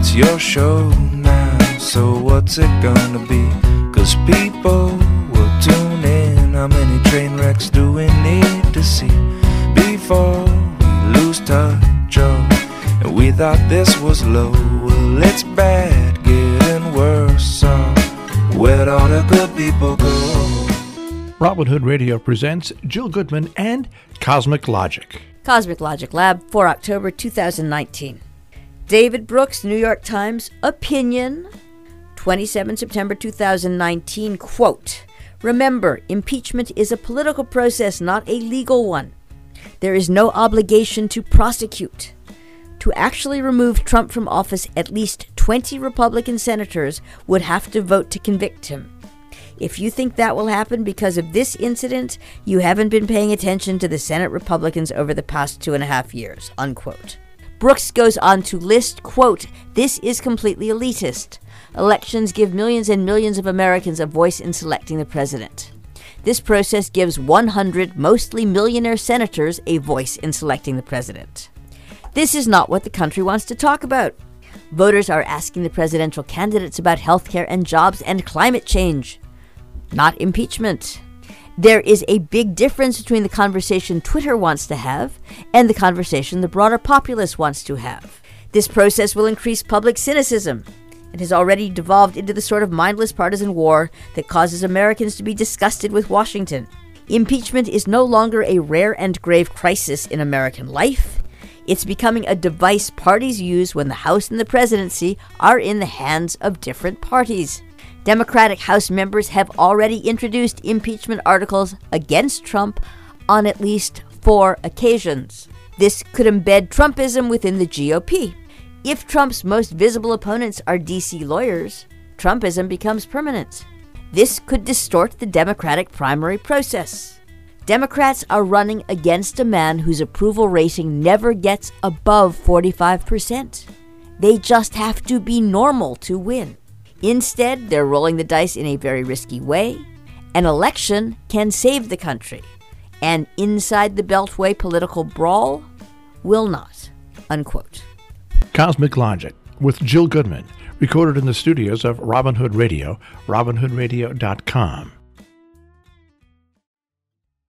It's your show now, so what's it gonna be? 'Cause people will tune in. How many train wrecks do we need to see before we lose touch? Oh, and we thought this was low. Well, it's bad, getting worse. So where'd all the good people go? Robin Hood Radio presents Jill Goodman and Cosmic Logic. Cosmic Logic Lab for October 2019. David Brooks, New York Times, opinion, 27 September 2019, quote, "Remember, impeachment is a political process, not a legal one. There is no obligation to prosecute. To actually remove Trump from office, at least 20 Republican senators would have to vote to convict him. If you think that will happen because of this incident, you haven't been paying attention to the Senate Republicans over the past 2.5 years," unquote. Brooks goes on to list, quote, "This is completely elitist. Elections give millions and millions of Americans a voice in selecting the president. This process gives 100 mostly millionaire senators a voice in selecting the president. This is not what the country wants to talk about. Voters are asking the presidential candidates about healthcare and jobs and climate change, not impeachment. There is a big difference between the conversation Twitter wants to have and the conversation the broader populace wants to have. This process will increase public cynicism. It has already devolved into the sort of mindless partisan war that causes Americans to be disgusted with Washington. Impeachment is no longer a rare and grave crisis in American life. It's becoming a device parties use when the House and the presidency are in the hands of different parties. Democratic House members have already introduced impeachment articles against Trump on at least 4 occasions. This could embed Trumpism within the GOP. If Trump's most visible opponents are D.C. lawyers, Trumpism becomes permanent. This could distort the Democratic primary process. Democrats are running against a man whose approval rating never gets above 45%. They just have to be normal to win. Instead, they're rolling the dice in a very risky way. An election can save the country. An inside the Beltway political brawl will not," unquote. Cosmic Logic with Jill Goodman, recorded in the studios of Robin Hood Radio, robinhoodradio.com.